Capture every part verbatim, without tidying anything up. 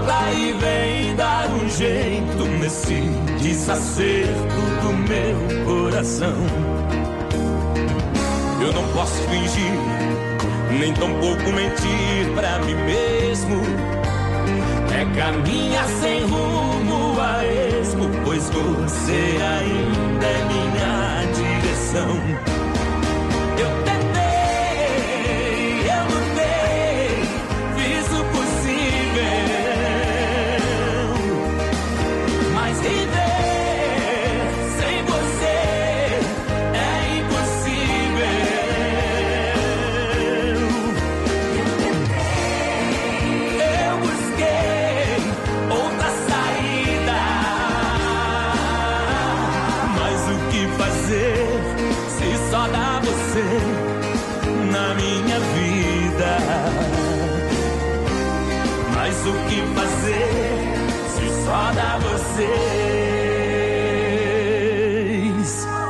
volta e vem dar um jeito nesse desacerto do meu coração. Eu não posso fingir, nem tampouco mentir pra mim mesmo. É caminhar sem rumo a esmo, pois você ainda é minha direção. Eu tentei, eu lutei, fiz o possível, mas viver sem você é impossível. Eu tentei, eu busquei outra saída, mas o que fazer se só dá você na minha vida? Mas o que fazer se só dá vocês?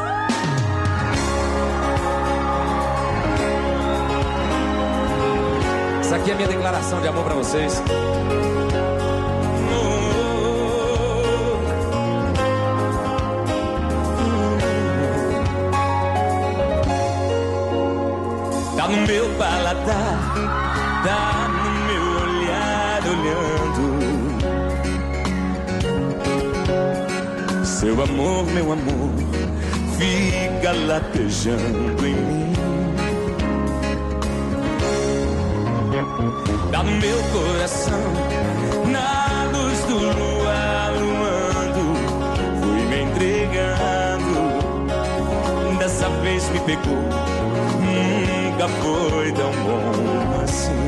Essa aqui é a minha declaração de amor pra vocês. Tá no meu paladar, tá no meu olhar olhando. Seu amor, meu amor, fica latejando em mim. Tá no meu coração, na luz do luar luando. Fui me entregando, dessa vez me pegou. Nunca foi tão bom assim.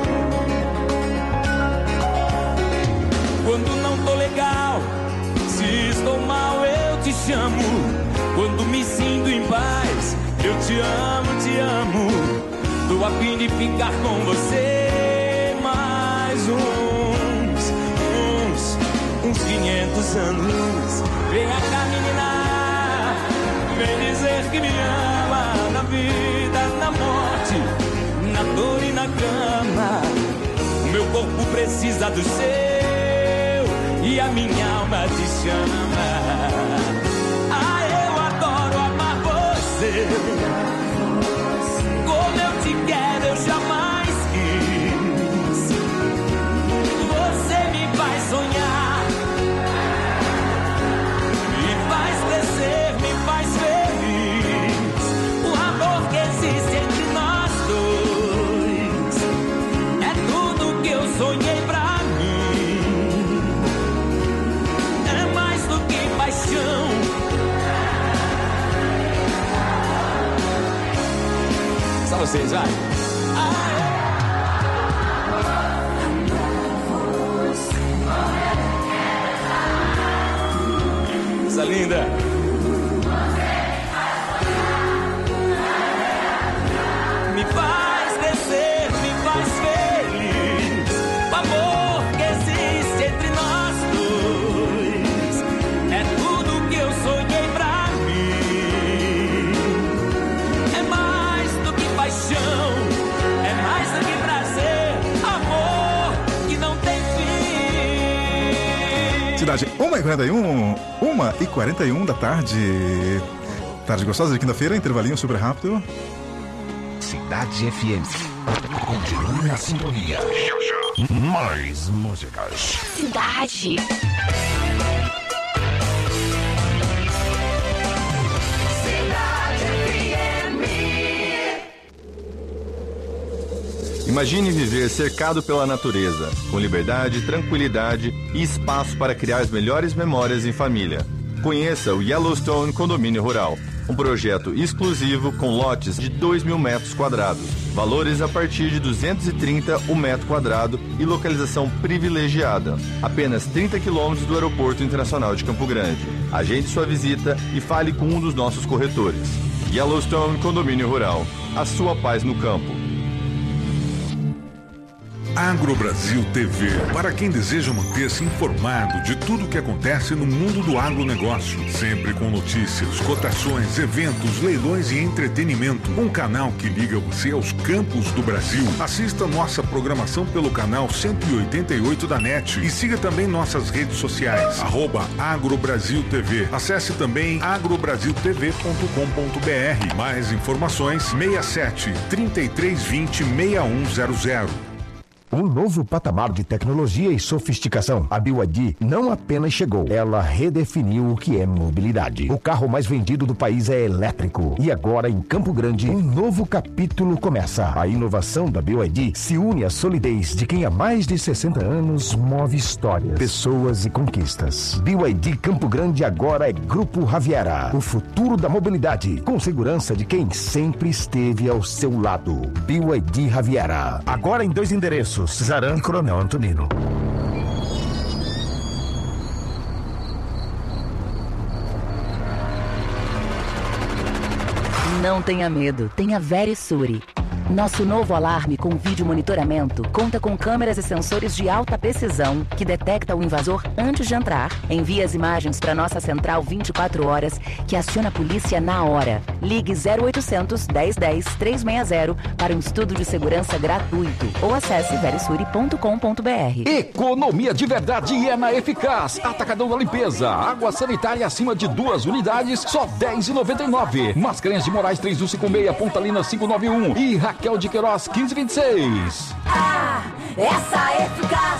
Quando não tô legal, se estou mal eu te chamo. Quando me sinto em paz, eu te amo, te amo. Tô a fim de ficar com você mais uns, uns, uns quinhentos anos. Vem cá, menina, vem dizer que me ama. Na vida, na morte, na dor e na cama. O meu corpo precisa do seu e a minha alma te chama. Ah, eu adoro amar você. Como eu te quero, eu jamais quis. Você me faz sonhar, me faz crescer, me faz feliz. O amor que existe entre nós dois é tudo que eu sonhei pra mim. É mais do que paixão. Só vocês, vai. Essa linda. Me faz crescer, me faz feliz. O amor que existe entre nós dois é tudo que eu sonhei pra mim. É mais do que paixão, é mais do que prazer. Amor que não tem fim. Cidade uma e quarenta e um, uma e quarenta e um da tarde. Tarde gostosa de quinta-feira, intervalinho super rápido. Cidade F M. Continue na sintonia. Mais músicas. Cidade. Imagine viver cercado pela natureza, com liberdade, tranquilidade e espaço para criar as melhores memórias em família. Conheça o Yellowstone Condomínio Rural, um projeto exclusivo com lotes de dois mil metros quadrados, valores a partir de duzentos e trinta o metro quadrado e localização privilegiada, apenas trinta quilômetros do Aeroporto Internacional de Campo Grande. Agende sua visita e fale com um dos nossos corretores. Yellowstone Condomínio Rural, a sua paz no campo. AgroBrasil T V. Para quem deseja manter-se informado de tudo o que acontece no mundo do agronegócio. Sempre com notícias, cotações, eventos, leilões e entretenimento. Um canal que liga você aos campos do Brasil. Assista nossa programação pelo canal cento e oitenta e oito da NET. E siga também nossas redes sociais. Arroba AgroBrasil T V. Acesse também agro brasil t v ponto com ponto b r. Mais informações seis sete, trinta e três vinte, seis um zero zero. Um novo patamar de tecnologia e sofisticação. A B Y D não apenas chegou, ela redefiniu o que é mobilidade. O carro mais vendido do país é elétrico. E agora, em Campo Grande, um novo capítulo começa. A inovação da B Y D se une à solidez de quem há mais de sessenta anos move histórias, pessoas e conquistas. B Y D Campo Grande agora é Grupo Raviera. O futuro da mobilidade, com segurança de quem sempre esteve ao seu lado. B Y D Raviera. Agora em dois endereços. Zaran e Coronel Antonino. Não tenha medo, tenha Verisure. Nosso novo alarme com vídeo monitoramento conta com câmeras e sensores de alta precisão que detecta o invasor antes de entrar. Envia as imagens para nossa central vinte e quatro horas, que aciona a polícia na hora. Ligue zero oitocentos, dez dez, trezentos e sessenta para um estudo de segurança gratuito ou acesse verisure ponto com ponto b r. Economia de verdade é na Eficaz. Atacadão da limpeza. Água sanitária acima de duas unidades, só dez reais e noventa e nove centavos. Mascarenhas de Moraes três um cinco seis, Pontalina cinco nove um e Raquel de Queiroz quinze vinte e seis. Ah, essa é Eficaz!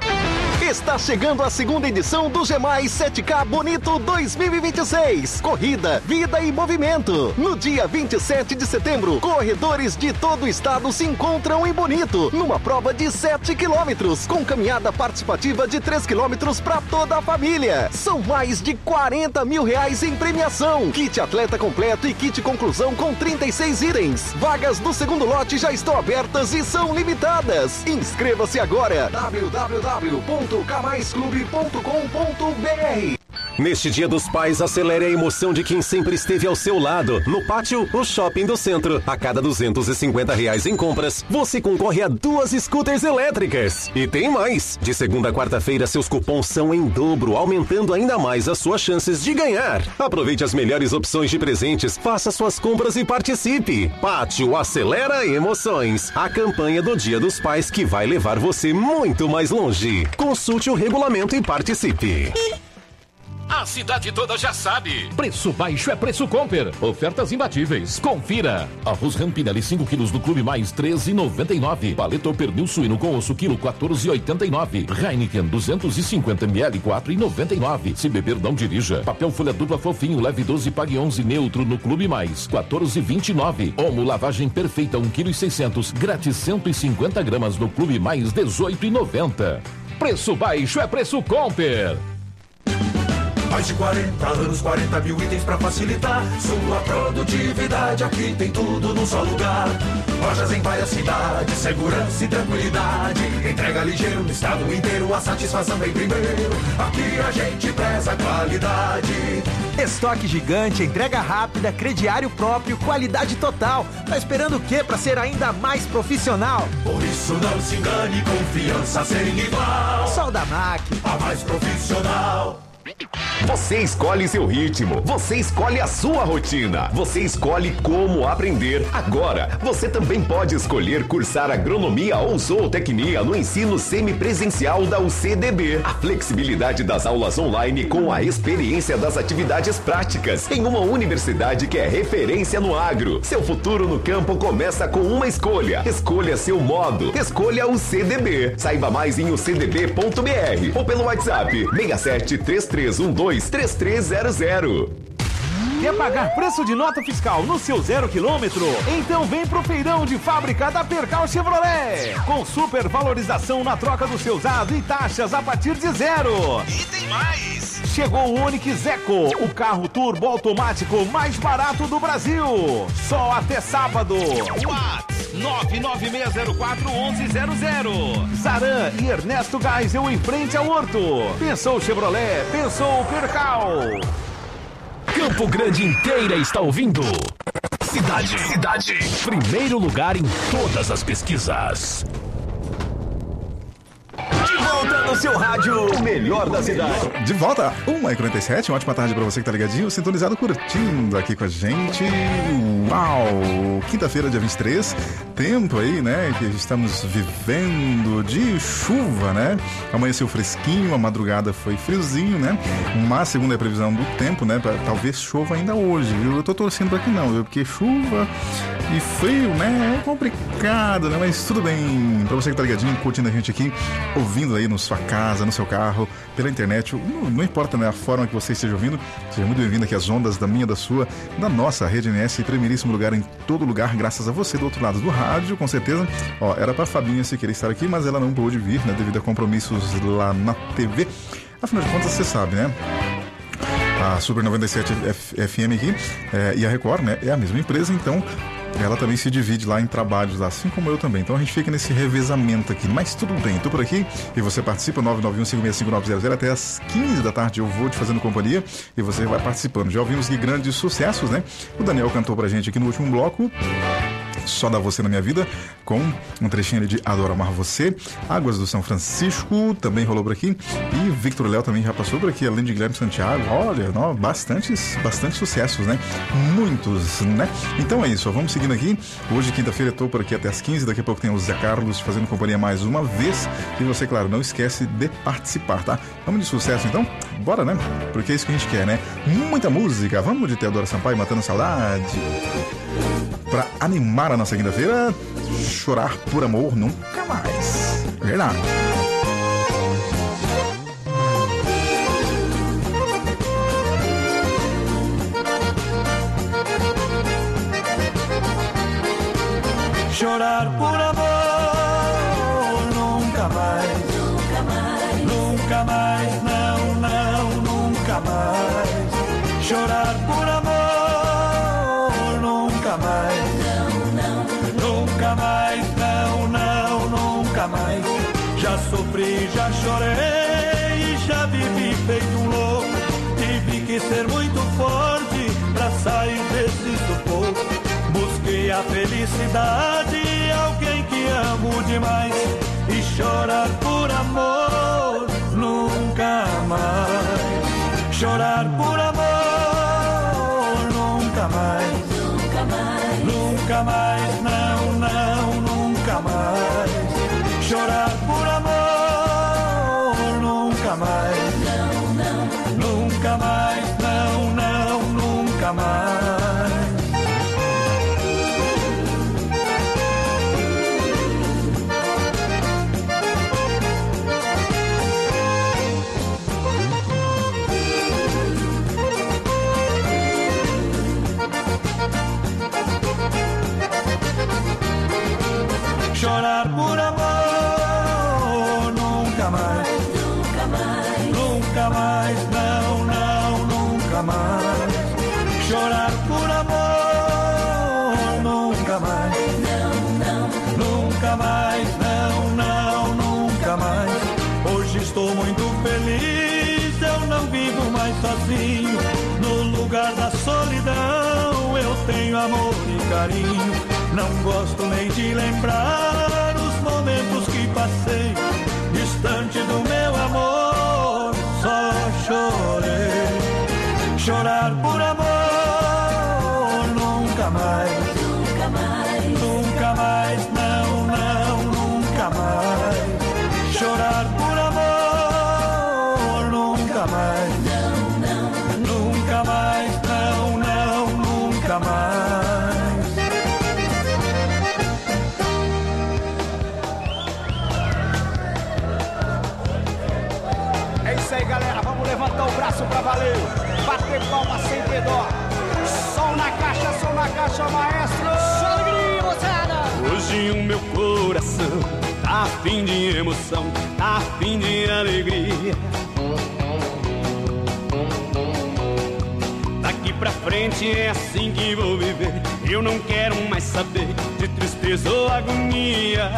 Está chegando a segunda edição do G mais sete K Bonito dois mil e vinte e seis. Corrida, vida e movimento. No dia vinte e sete de setembro, corredores de todo o estado se encontram em Bonito, numa prova de sete quilômetros, com caminhada participativa de três quilômetros para toda a família. São mais de quarenta mil reais em premiação. Kit atleta completo e kit conclusão com trinta e seis itens. Vagas do segundo lote já estão abertas e são limitadas. Inscreva-se agora. w w w ponto k mais clube ponto com ponto b r. Neste Dia dos Pais, acelere a emoção de quem sempre esteve ao seu lado. No Pátio, o Shopping do Centro. A cada duzentos e cinquenta reais em compras, você concorre a duas scooters elétricas. E tem mais! De segunda a quarta-feira, seus cupons são em dobro, aumentando ainda mais as suas chances de ganhar. Aproveite as melhores opções de presentes, faça suas compras e participe. Pátio acelera emoções. A campanha do Dia dos Pais que vai levar você muito mais longe. Consulte o regulamento e participe. A cidade toda já sabe. Preço baixo é preço Comper. Ofertas imbatíveis. Confira. Arroz Rampinelli cinco quilos do Clube Mais treze reais e noventa e nove. Paleta pernil suíno com osso quilo quatorze reais e oitenta e nove. Heineken duzentos e cinquenta mililitros quatro reais e noventa e nove. Se beber não dirija. Papel folha dupla fofinho leve doze pague onze neutro no Clube Mais quatorze reais e vinte e nove. Omo lavagem perfeita um quilo e seiscentos. Grátis cento e cinquenta gramas no Clube Mais dezoito reais e noventa. Preço baixo é preço Comper. Mais de quarenta anos, quarenta mil itens pra facilitar sua produtividade. Aqui tem tudo num só lugar. Lojas em várias cidades, segurança e tranquilidade. Entrega ligeiro no estado inteiro, a satisfação vem primeiro. Aqui a gente preza a qualidade. Estoque gigante, entrega rápida, crediário próprio, qualidade total. Tá esperando o quê pra ser ainda mais profissional? Por isso não se engane, confiança sem igual. Soldamac, a mais profissional. Você escolhe seu ritmo, você escolhe a sua rotina, você escolhe como aprender. Agora, você também pode escolher cursar agronomia ou zootecnia no ensino semipresencial da U C D B. A flexibilidade das aulas online com a experiência das atividades práticas em uma universidade que é referência no agro. Seu futuro no campo começa com uma escolha. Escolha seu modo. Escolha o U C D B. Saiba mais em u c d b ponto b r ou pelo WhatsApp seis sete três três um dois três três zero zero. Quer pagar preço de nota fiscal no seu zero quilômetro? Então vem pro feirão de fábrica da Percal Chevrolet. Com super valorização na troca do seu usado e taxas a partir de zero. E tem mais! Chegou o Onix Eco, o carro turbo automático mais barato do Brasil. Só até sábado. Whats nove nove seis zero quatro um um zero zero. Zaran e Ernesto Geisel em frente ao Horto. Pensou Chevrolet, pensou Percal. Campo Grande inteira está ouvindo. Cidade, cidade. Primeiro lugar em todas as pesquisas. seu rádio, o melhor da cidade. De volta, uma e quarenta e sete, uma ótima tarde pra você que tá ligadinho, sintonizado, curtindo aqui com a gente. Uau! Quinta-feira, dia vinte e três, tempo aí, né, que estamos vivendo de chuva, né? Amanheceu fresquinho, a madrugada foi friozinho, né? Mas segundo a previsão do tempo, né, pra, talvez chova ainda hoje, viu? Eu tô torcendo pra que não, viu? Porque chuva e frio, né, é complicado, né? Mas tudo bem, pra você que tá ligadinho, curtindo a gente aqui, ouvindo aí na sua casa, no seu carro, pela internet, não, não importa, né, a forma que você esteja ouvindo, seja muito bem-vindo aqui às ondas da minha, da sua, da nossa Rede N S, primeiríssimo lugar em todo lugar, graças a você do outro lado do rádio, com certeza. Ó, era pra Fabinha se querer estar aqui, mas ela não pôde vir, né, devido a compromissos lá na T V. Afinal de contas, você sabe, né? A Super noventa e sete F M aqui é, e a Record, né, é a mesma empresa, então ela também se divide lá em trabalhos, assim como eu também. Então a gente fica nesse revezamento aqui. Mas tudo bem, tô por aqui e você participa, nove nove um cinco seis cinco nove zero zero, até as quinze da tarde eu vou te fazendo companhia e você vai participando. Já ouvimos que grandes sucessos, né? O Daniel cantou pra gente aqui no último bloco, Só Dá Você Na Minha Vida, com um trechinho de Adoro Amar Você. Águas do São Francisco também rolou por aqui. E Victor Léo também já passou por aqui, além de Guilherme Santiago. Olha, não, bastantes, bastantes sucessos, né? Muitos, né? Então é isso, vamos seguindo aqui. Hoje, quinta-feira, eu tô por aqui até as quinze. Daqui a pouco tem o Zé Carlos fazendo companhia mais uma vez. E você, claro, não esquece de participar, tá? Vamos de sucesso, então? Bora, né? Porque é isso que a gente quer, né? Muita música. Vamos de Teodoro Sampaio, Matando Saudade. Pra animar a nossa quinta-feira, chorar por amor nunca mais. Verdade. Chorar por amor nunca mais, nunca mais, nunca mais, não, não, nunca mais. Chorar por amor nunca mais, não, não, nunca mais, não, não, nunca mais. Já sofri, já chorei, já vivi feito um louco. Tive que ser muito forte pra sair desse sufoco. Busquei a felicidade, alguém que amo demais, e chorar por amor nunca mais. Chorar por amor nunca mais, nunca mais, nunca mais, não, não, nunca mais. Chorar por amor nunca mais, não, não, nunca mais, não, não, nunca mais. Chorar por amor nunca mais, nunca mais, nunca mais, não, não, nunca mais. Chorar por amor nunca mais, não, não, nunca mais, não, não, nunca mais. Hoje estou muito feliz, eu não vivo mais sozinho. No lugar da solidão eu tenho amor e carinho. Não gosto nem de lembrar os momentos que passei distante do meu amor, só chorei. Chorar por amor nunca mais, nunca mais, nunca mais, não, não, nunca mais. Chorar por amor nunca mais, não, não, nunca mais, não, não, nunca mais. Galera, vamos levantar o braço pra valer, bater palma sem ter dó. Som na caixa, som na caixa, maestro. Só alegria, moçada. Hoje o meu coração tá afim de emoção, tá afim de alegria. Daqui pra frente é assim que vou viver. Eu não quero mais saber de tristeza ou agonia.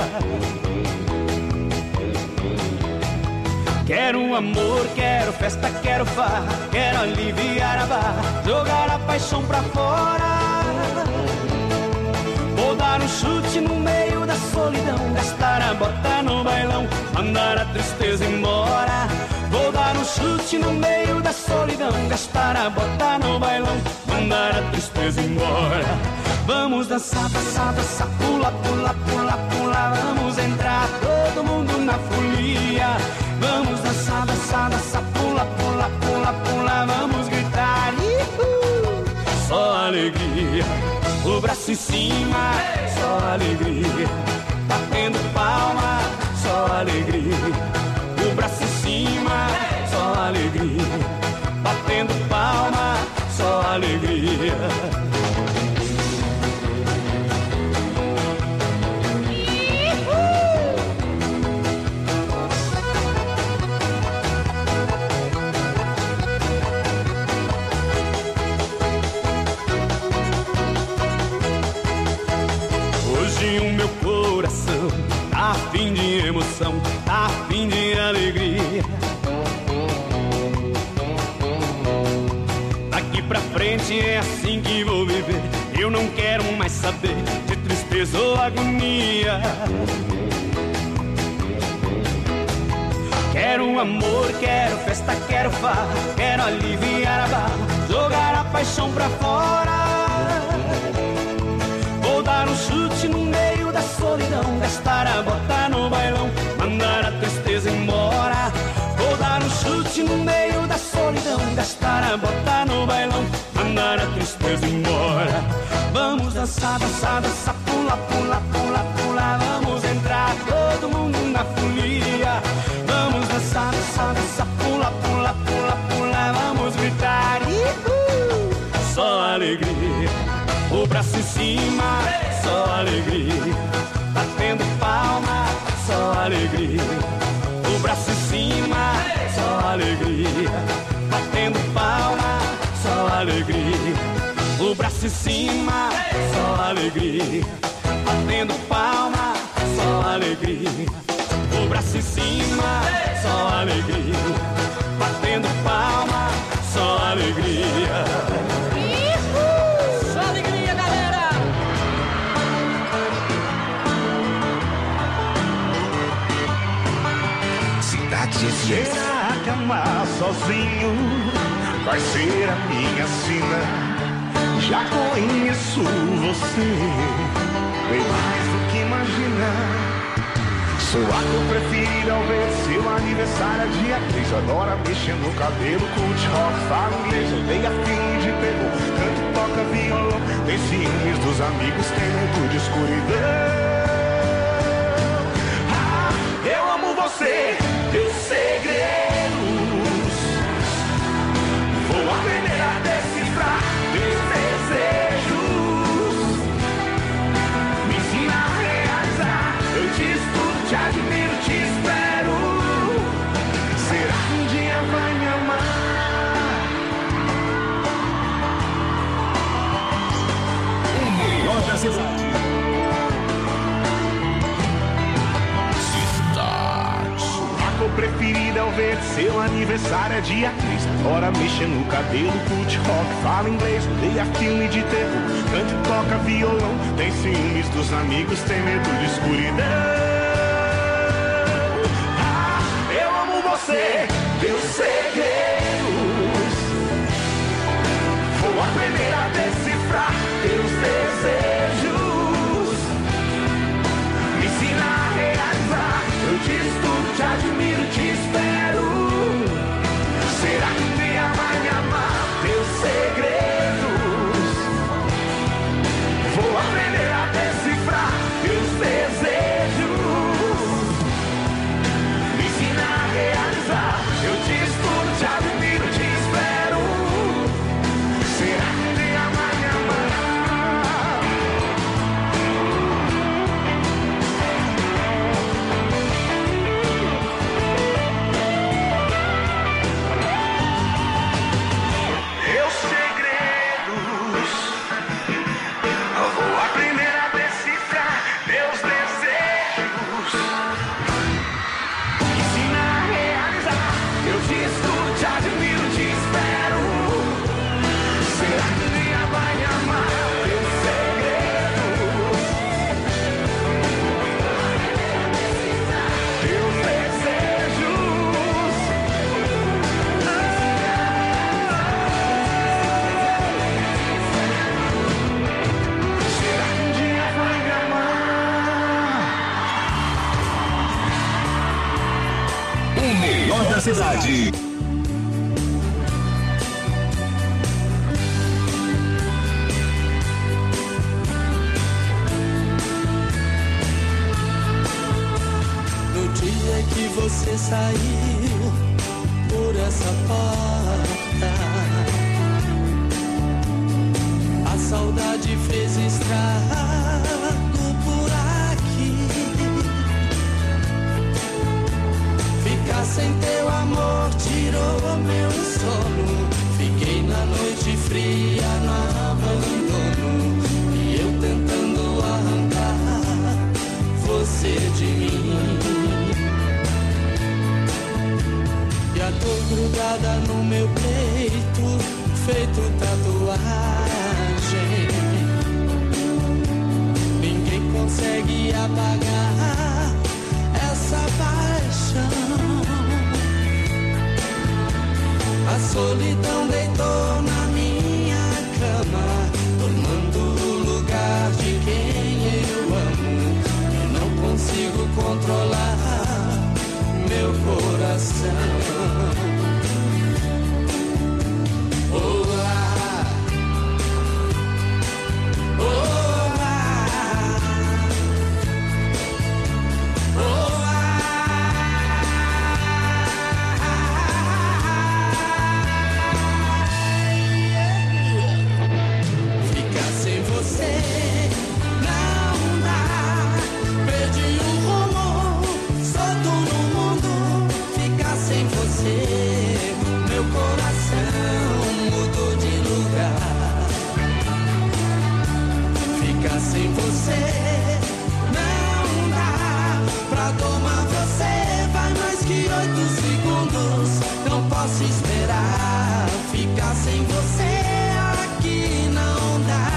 Quero amor, quero festa, quero farra, quero aliviar a barra, jogar a paixão pra fora. Vou dar um chute no meio da solidão, gastar a bota no bailão, mandar a tristeza embora. Vou dar um chute no meio da solidão, gastar a bota no bailão, mandar a tristeza embora. Vamos dançar, dançar, dançar, pula, pula, pula, pula. Vamos entrar todo mundo na folia. Vamos dançar, dançar, dançar, pula, pula, pula, pula. Vamos gritar, ihu, só alegria. O braço em cima, só alegria. Batendo palma, só alegria. O braço em cima, só alegria. Batendo palma, só alegria. Hoje o meu coração tá a fim de emoção, tá a fim de alegria. Daqui pra frente é assim que vou viver. Eu não quero mais saber de tristeza ou agonia. Quero amor, quero festa, quero farra, quero aliviar a barra, jogar a paixão pra fora. Vou dar um chute no meio da solidão, gastar a bota no bailão, mandar a tristeza embora. Vou dar um chute no meio da solidão, gastar a bota no bailão, mandar a tristeza embora. Vamos dançar, dançar, dançar, pula, pula, pula, pula. Vamos entrar todo mundo na folia. Vamos dançar, dançar, dançar, pula, pula, pula, pula. Vamos gritar, ihu, só alegria. O braço em cima, só alegria. Batendo palma, só alegria. O braço em cima, só alegria. Batendo palma, só alegria. O braço em cima, só alegria. Batendo palma, só alegria. O braço em cima, só alegria. Batendo palma, só alegria. Só alegria, galera! Cidade F M. Será que amar sozinho vai ser a minha sina? Já conheço você bem mais do que imagina. Sua cor preferida ao ver seu aniversário é dia três. Adora mexer no cabelo, curte rock, fala inglês, odeia filme de terror, canta e toca violão. Tem ciúmes dos amigos, tem medo de escuridão. Ah, eu amo você, teus segredos. Vou aprender a decifrar teus desejos. Me ensina a realizar, eu te estudo, te admiro, te espero. Será que um dia vai me amar? O melhor da cidade. Sua cor preferida ao ver seu aniversário é dia três. Adora mexer no cabelo, curte rock, fala inglês, odeia filme de terror, canta e toca violão. Tem ciúmes dos amigos, tem medo de escuridão. Ah, eu amo você, teus segredos. Vou aprender a decifrar teus desejos. Me ensina a realizar, eu te estudo, te admiro, te espero. Será que um dia vai me amar? Teus segredos. Vou aprender a decifrar teus desejos. Me ensina a realizar, eu te estudo, te admiro, te espero. Será que um dia vai me amar? O melhor da cidade. No dia que você saiu por essa porta, a saudade fez estrago por aqui. Ficar sem teu amor tirou meu sono. Fiquei na noite fria, no abandono, e eu tentando arrancar você de mim. E a dor grudada no meu peito, feito tatuagem. Ninguém consegue apagar essa paixão. A solidão deitou na minha cama, tomando o lugar de quem eu amo. E não consigo controlar meu coração. Oh, ah. Oh, ah. Oh, ah. Ficar sem você não dá. Perdi o rumo, solto no mundo. Ficar sem você, meu coração mudou de lugar. Ficar sem você não dá. Pra tomar você vai mais que oito segundos. Não posso esperar. Ficar sem você aqui não dá.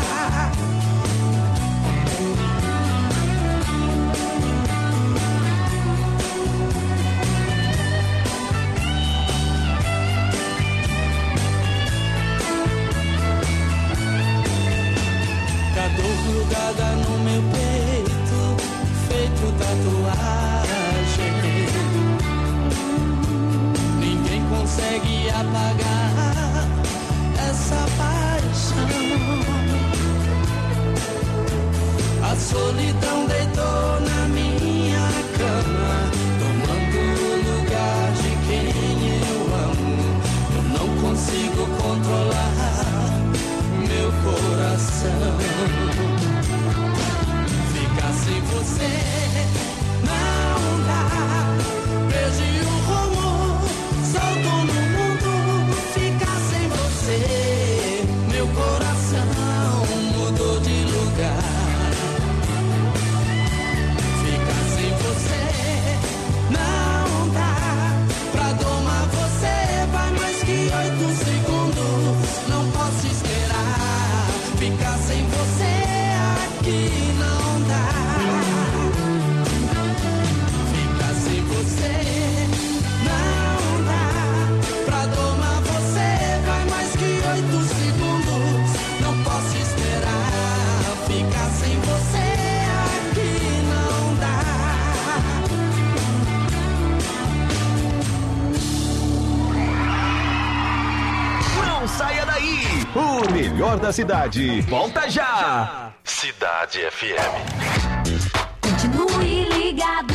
A dor grudada no meu peito, feito tatuagem. Ninguém consegue apagar essa paixão. A solidão deitou na minha cama, tomando o lugar de quem eu amo. Eu não consigo controlar meu coração. Ficar sem você não dá. Perdi o rumo, solto no mundo. Ficar sem você, meu coração mudou de lugar. Ficar sem você não dá. Pra domar você vai mais que oito segundos. Não posso esperar. Ficar sem você aqui não dá. Ficar sem você não dá. Pra domar você vai mais que oito segundos. Não posso esperar. Ficar sem você aqui não dá. Não saia daí! O melhor da cidade. Volta já! Cidade F M. Continue ligado.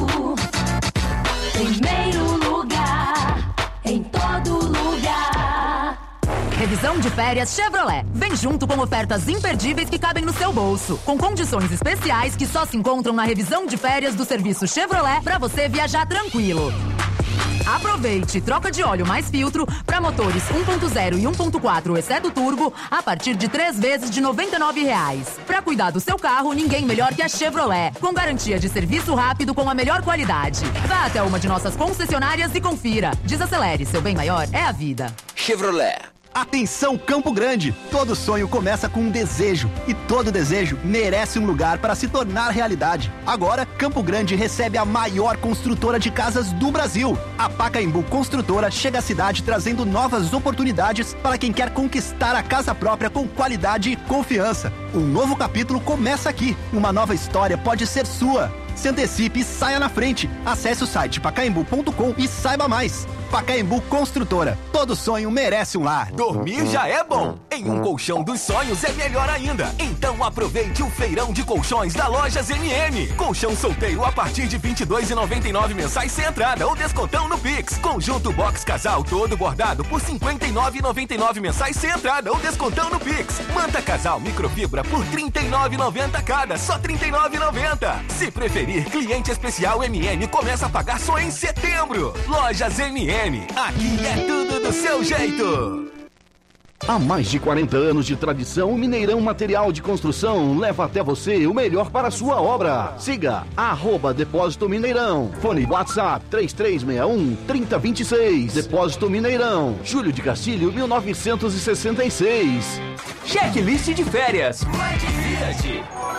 Primeiro lugar, em todo lugar. Revisão de férias Chevrolet. Vem junto com ofertas imperdíveis que cabem no seu bolso. Com condições especiais que só se encontram na revisão de férias do serviço Chevrolet para você viajar tranquilo. Aproveite troca de óleo mais filtro para motores um ponto zero e um ponto quatro exceto turbo a partir de três vezes de noventa e nove reais. Para cuidar do seu carro, ninguém melhor que a Chevrolet. Com garantia de serviço rápido com a melhor qualidade. Vá até uma de nossas concessionárias e confira. Desacelere, seu bem maior é a vida. Chevrolet. Atenção Campo Grande! Todo sonho começa com um desejo e todo desejo merece um lugar para se tornar realidade. Agora, Campo Grande recebe a maior construtora de casas do Brasil. A Pacaembu Construtora chega à cidade trazendo novas oportunidades para quem quer conquistar a casa própria com qualidade e confiança. Um novo capítulo começa aqui. Uma nova história pode ser sua. Se antecipe e saia na frente. Acesse o site pacaembu ponto com e saiba mais. Pacaembu Construtora. Todo sonho merece um lar. Dormir já é bom. Em um colchão dos sonhos é melhor ainda. Então aproveite o feirão de colchões da Lojas M M. Colchão solteiro a partir de vinte e dois reais e noventa e nove centavos mensais sem entrada ou descontão no Pix. Conjunto box casal todo bordado por cinquenta e nove reais e noventa e nove centavos mensais sem entrada ou descontão no Pix. Manta casal microfibra por trinta e nove reais e noventa centavos cada, só trinta e nove reais e noventa centavos. Se preferir, cliente especial M M começa a pagar só em setembro. Lojas M M. Aqui é tudo do seu jeito. Há mais de quarenta anos de tradição, o Mineirão Material de Construção leva até você o melhor para a sua obra. Siga arroba Depósito Mineirão. Fone WhatsApp três três seis um, três zero dois seis. Depósito Mineirão. Júlio de Castilho, mil novecentos e sessenta e seis. Checklist de férias. Vai de Fiat.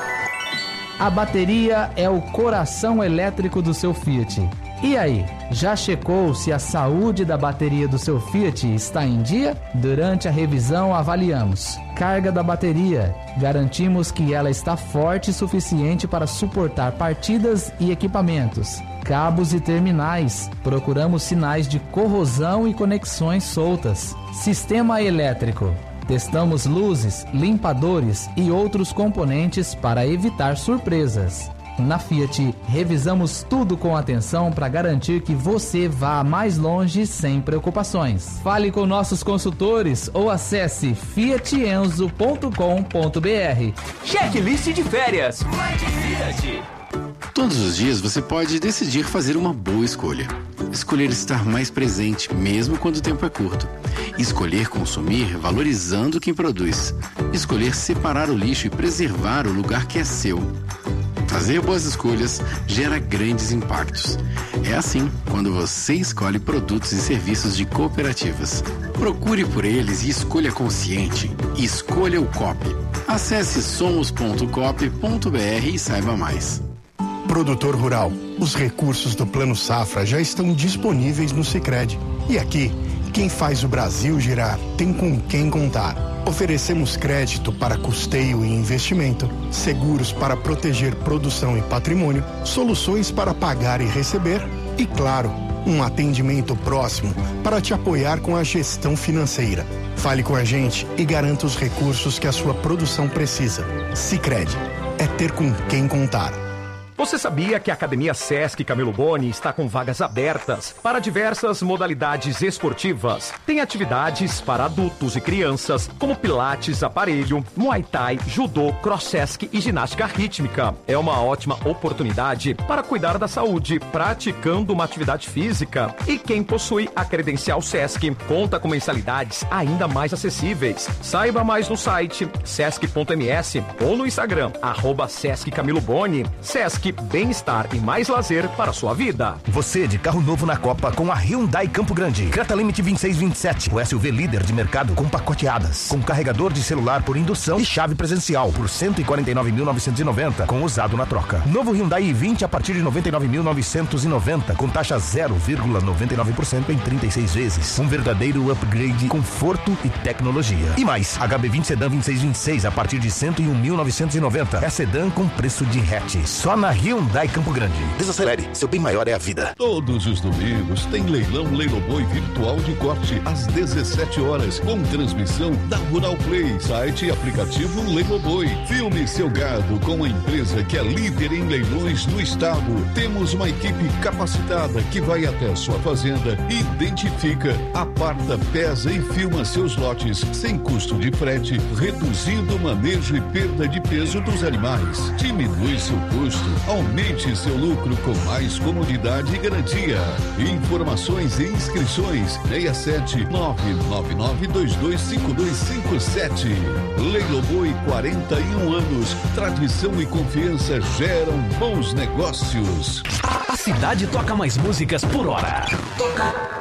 A bateria é o coração elétrico do seu Fiat. E aí, já checou se a saúde da bateria do seu Fiat está em dia? Durante a revisão avaliamos carga da bateria. Garantimos que ela está forte o suficiente para suportar partidas e equipamentos, cabos e terminais. Procuramos sinais de corrosão e conexões soltas. Sistema elétrico. Testamos luzes, limpadores e outros componentes para evitar surpresas. Na Fiat, revisamos tudo com atenção para garantir que você vá mais longe sem preocupações. Fale com nossos consultores ou acesse fiat enzo ponto com ponto b r. Checklist de férias. Vai de Fiat. Todos os dias você pode decidir fazer uma boa escolha. Escolher estar mais presente, mesmo quando o tempo é curto. Escolher consumir valorizando quem produz. Escolher separar o lixo e preservar o lugar que é seu. Fazer boas escolhas gera grandes impactos. É assim quando você escolhe produtos e serviços de cooperativas. Procure por eles e escolha consciente. Escolha o Coop. Acesse somos ponto coop ponto b r e saiba mais. Produtor rural, os recursos do Plano Safra já estão disponíveis no Sicredi. E aqui, quem faz o Brasil girar tem com quem contar. Oferecemos crédito para custeio e investimento, seguros para proteger produção e patrimônio, soluções para pagar e receber e, claro, um atendimento próximo para te apoiar com a gestão financeira. Fale com a gente e garanta os recursos que a sua produção precisa. Sicredi é ter com quem contar. Você sabia que a Academia Sesc Camilo Boni está com vagas abertas para diversas modalidades esportivas? Tem atividades para adultos e crianças, como pilates, aparelho, muay thai, judô, cross sesc e ginástica rítmica. É uma ótima oportunidade para cuidar da saúde, praticando uma atividade física. E quem possui a credencial Sesc conta com mensalidades ainda mais acessíveis. Saiba mais no site sesc ponto m s ou no Instagram, arroba Sesc Camilo Boni. Sesc, bem-estar e mais lazer para a sua vida. Você de carro novo na Copa com a Hyundai Campo Grande. Creta Limite vinte e seis vinte e sete. O S U V líder de mercado com pacoteadas. Com carregador de celular por indução e chave presencial por cento e quarenta e nove mil novecentos e noventa com usado na troca. Novo Hyundai i vinte a partir de noventa e nove mil novecentos e noventa com taxa zero vírgula noventa e nove por cento em trinta e seis vezes. Um verdadeiro upgrade, conforto e tecnologia. E mais, H B vinte Sedan vinte e seis vinte e seis a partir de cento e um mil novecentos e noventa. É sedã com preço de hatch. Só na Hyundai Campo Grande. Desacelere, seu bem maior é a vida. Todos os domingos tem leilão Leiloboi virtual de corte às dezessete horas, com transmissão da Rural Play, site e aplicativo Leiloboi. Filme seu gado com a empresa que é líder em leilões no estado. Temos uma equipe capacitada que vai até a sua fazenda, identifica, aparta, pesa e filma seus lotes sem custo de frete, reduzindo o manejo e perda de peso dos animais. Diminui seu custo, aumente seu lucro com mais comodidade e garantia. Informações e inscrições seis sete nove nove nove dois dois cinco dois cinco sete. Leiloboi, quarenta e um anos. Tradição e confiança geram bons negócios. A cidade toca mais músicas por hora. Toca.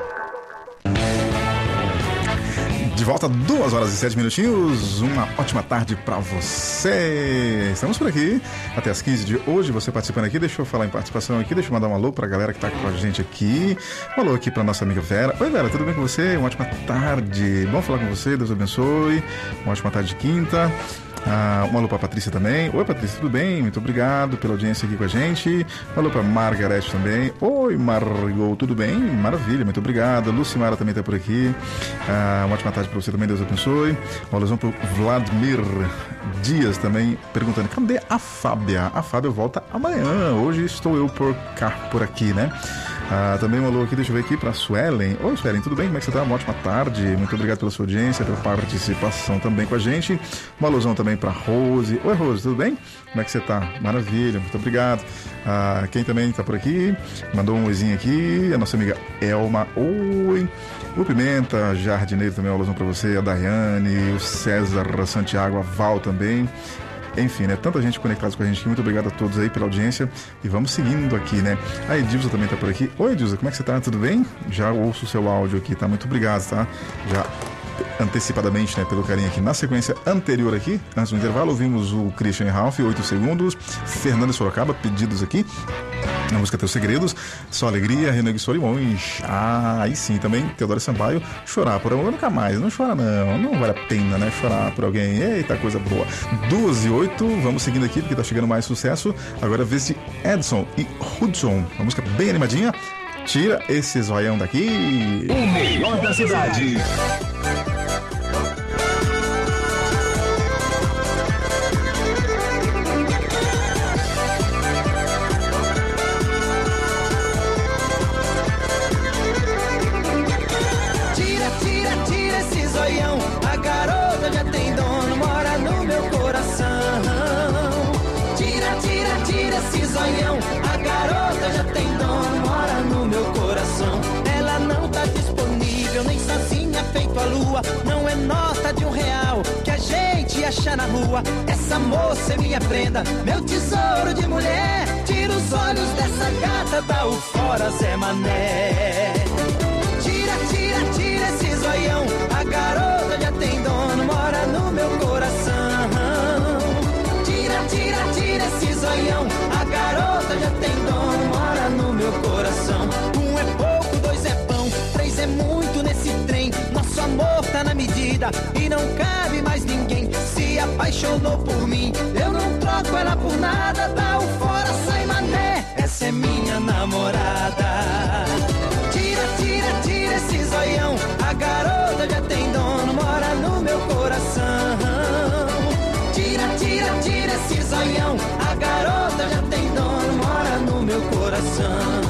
De volta, duas horas e sete minutinhos. Uma ótima tarde pra você. Estamos por aqui até as quinze de hoje. Você participando aqui, deixa eu falar em participação aqui. Deixa eu mandar um alô pra galera que tá com a gente aqui. Um alô aqui pra nossa amiga Vera. Oi, Vera, tudo bem com você? Uma ótima tarde. Bom falar com você, Deus abençoe. Uma ótima tarde de quinta. Ah, um alô pra Patrícia também. Oi, Patrícia, tudo bem? Muito obrigado pela audiência aqui com a gente. Um alô pra Margaret também. Oi, Margot, tudo bem? Maravilha, muito obrigado. Lucimara também tá por aqui. Ah, uma ótima tarde pra você também, Deus abençoe. Um alôzão pro Vladimir Dias também, perguntando, cadê a Fábia? A Fábia volta amanhã. Hoje estou eu por cá, por aqui, né? Ah, também um alô aqui, deixa eu ver aqui pra Suelen. Oi, Suelen, tudo bem? Como é que você tá? Uma ótima tarde. Muito obrigado pela sua audiência, pela participação também com a gente. Um alôzão também pra Rose. Oi, Rose, tudo bem? Como é que você tá? Maravilha, muito obrigado. Ah, quem também tá por aqui, mandou um oizinho aqui, a nossa amiga Elma. Oi. O Pimenta, jardineiro também, um alôzão pra você. A Daiane, o César Santiago, a Val também. Enfim, né? Tanta gente conectada com a gente aqui. Muito obrigado a todos aí pela audiência. E vamos seguindo aqui, né? A Edilza também tá por aqui. Oi, Edilza, como é que você tá? Tudo bem? Já ouço o seu áudio aqui, tá? Muito obrigado, tá? Já antecipadamente, né? Pelo carinho aqui. Na sequência anterior aqui, antes do intervalo, ouvimos o Christian Ralph, oito segundos. Fernanda Sorocaba, pedidos aqui. A música Teus Segredos, Só Alegria, Renan Solimões. Ah, aí sim, também Teodoro Sampaio, Chorar por Amor Nunca Mais. Não chora não, não vale a pena, né? Chorar por alguém, eita, coisa boa. Duas e oito, vamos seguindo aqui porque tá chegando mais sucesso. Agora a vez de Edson e Hudson, uma música bem animadinha. Tira esse zoião daqui. O melhor da cidade. A garota já tem dono, mora no meu coração. Tira, tira, tira esse zoião. A garota já tem dono, mora no meu coração. Ela não tá disponível, nem sozinha feito a lua. Não é nota de um real que a gente acha na rua. Essa moça é minha prenda, meu tesouro de mulher. Tira os olhos dessa gata, dá o fora Zé Mané. Tira, tira, tira esse zoião. A garota já tem dono, mora no meu coração. Tira, tira, tira esse zoião. A garota já tem dono, mora no meu coração. Um é pouco, dois é pão, três é muito nesse trem. Nosso amor tá na medida e não cabe mais ninguém. Se apaixonou por mim, eu não troco ela por nada. Dá o fora, sai mané, essa é minha namorada. Tira, tira, tira esse zoião. A garota já tem dono, mora no meu coração. Tira, tira, tira esse zoião. A garota já tem dono, mora no meu coração.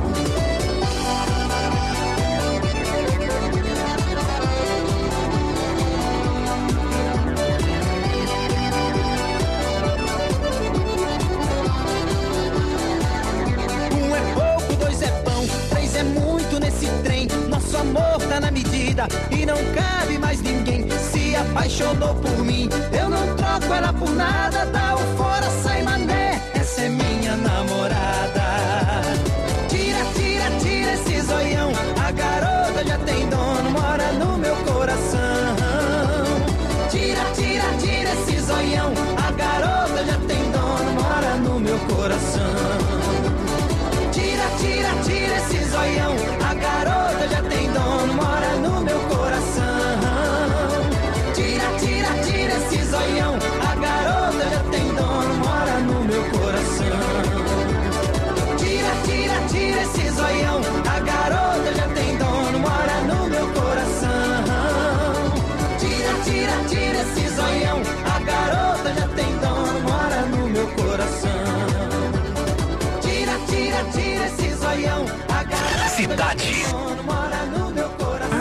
É muito nesse trem, nosso amor tá na medida e não cabe mais ninguém. Se apaixonou por mim, eu não troco ela por nada. Dá o fora, sai mané, essa é minha namorada. Tira, tira, tira esse zoião. A garota já tem dono, mora no meu coração. Tira, tira, tira esse zoião. A garota já tem dono, mora no meu coração. Tira, tira, tira esse zoião. A garota já tem dono, mora no meu coração. Tira, tira, tira esse zoião. A garota já tem dono, mora no meu coração. Tira, tira, tira esse zoião. A garota já tem dono, mora no meu coração. Tira, tira, tira esse zoião. A garota já tem dono, mora no meu coração. Tira, tira, tira esse zoião. A garota Cidade. já tem dono, mora no meu coração.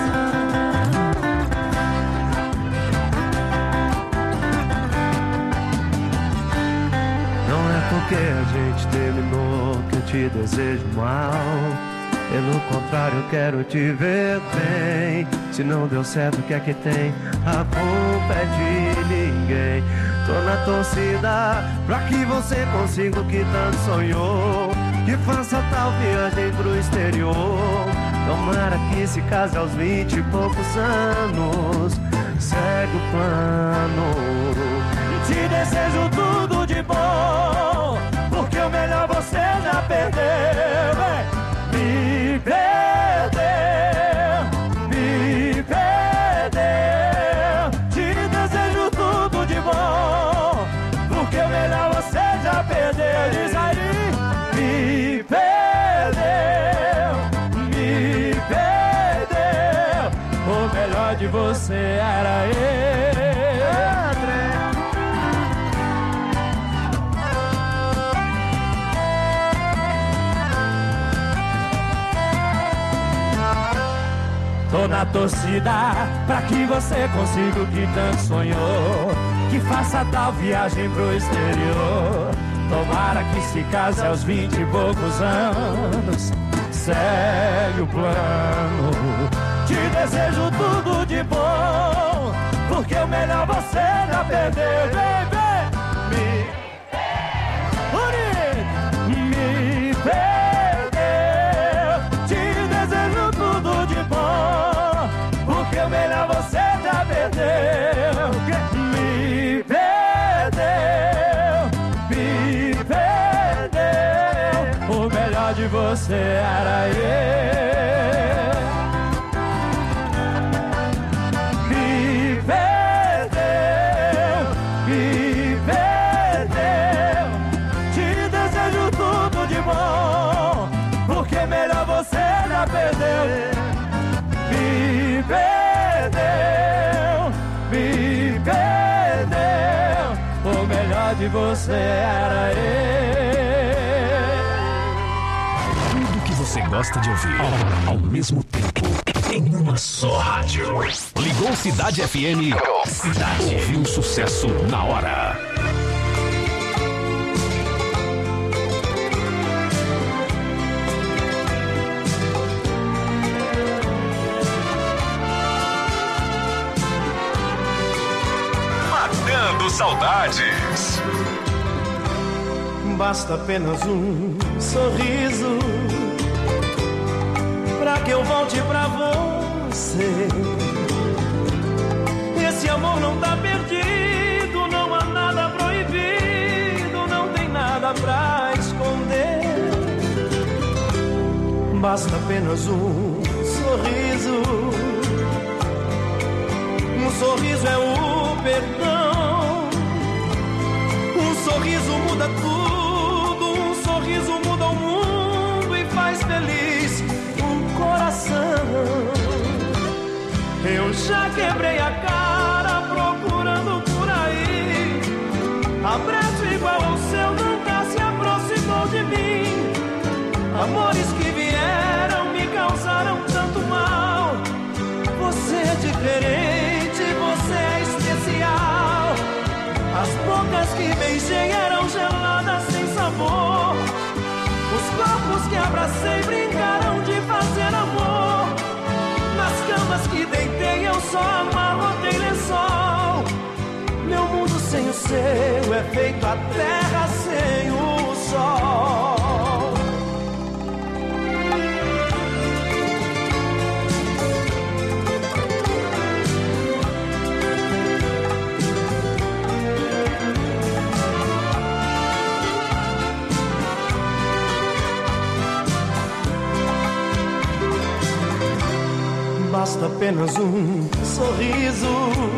Não é porque a gente terminou que eu te desejo mal. Pelo contrário, eu quero te ver bem. Se não deu certo, o que é que tem? A culpa é de ninguém. Tô na torcida pra que você consiga o que tanto sonhou. Que faça tal viagem pro exterior. Tomara que se case aos vinte e poucos anos. Segue o plano. Te desejo tudo de bom, porque o melhor você já perdeu. É. Me perdeu, me perdeu. Te desejo tudo de bom, verdade você era eu. Tô na torcida pra que você consiga o que tanto sonhou, que faça tal viagem pro exterior. Tomara que se case aos vinte e poucos anos. Segue o plano. Te desejo tudo de bom, porque o melhor você já perdeu, baby. Me, me perdeu. Te desejo tudo de bom, porque o melhor você já perdeu. Me perdeu, me perdeu. O melhor de você era eu. Melhor você já perdeu. Me perdeu, me perdeu. O melhor de você era eu. Tudo que você gosta de ouvir ao, ao mesmo tempo em uma só rádio. Ligou Cidade F M. Cidade. Ouviu sucesso na hora. Saudades. Basta apenas um sorriso pra que eu volte pra você. Esse amor não tá perdido, não há nada proibido, não tem nada pra esconder. Basta apenas um sorriso. Um sorriso é o perdão. Um sorriso muda tudo, um sorriso muda o mundo e faz feliz um coração. Eu já quebrei a cara procurando por aí abraço igual ao seu, nunca se aproximou de mim. Amores que vieram me causaram tanto mal. Você é diferente, você é especial. As bocas que beijei eram geladas sem sabor. Os corpos que abracei brincaram de fazer amor. Nas camas que deitei eu só amarrotei lençol. Meu mundo sem o seu é feito a terra sem o sol. Basta apenas um sorriso.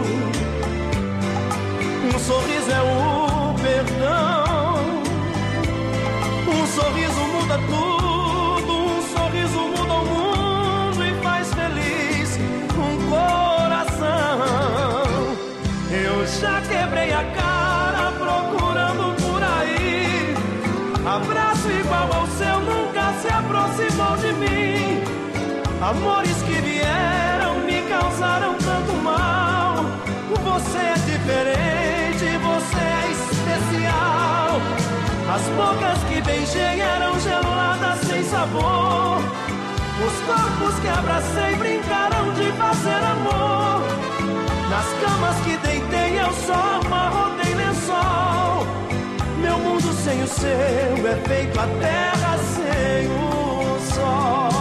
Um sorriso é o perdão. Um sorriso muda tudo. Um sorriso muda o mundo e faz feliz um coração. Eu já quebrei a cara procurando por aí abraço igual ao seu, nunca se aproximou de mim. Amores que vieram me causaram tanto mal. Você é diferente, você é especial. As bocas que beijei eram geladas sem sabor. Os corpos que abracei brincaram de fazer amor. Nas camas que deitei eu só amarrotei lençol. Meu mundo sem o seu é feito a terra sem o sol.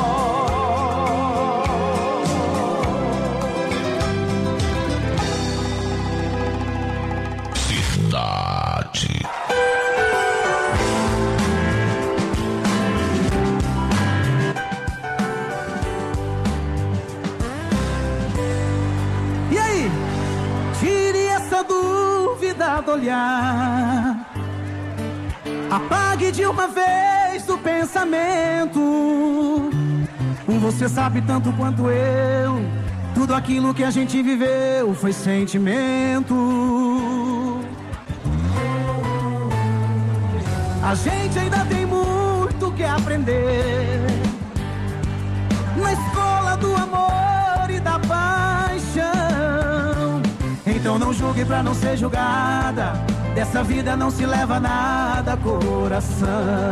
Do olhar, apague de uma vez do pensamento. Você sabe tanto quanto eu tudo aquilo que a gente viveu foi sentimento. A gente ainda tem muito que aprender na escola do amor e da paixão. Então não julgue pra não ser julgada, dessa vida não se leva nada, coração.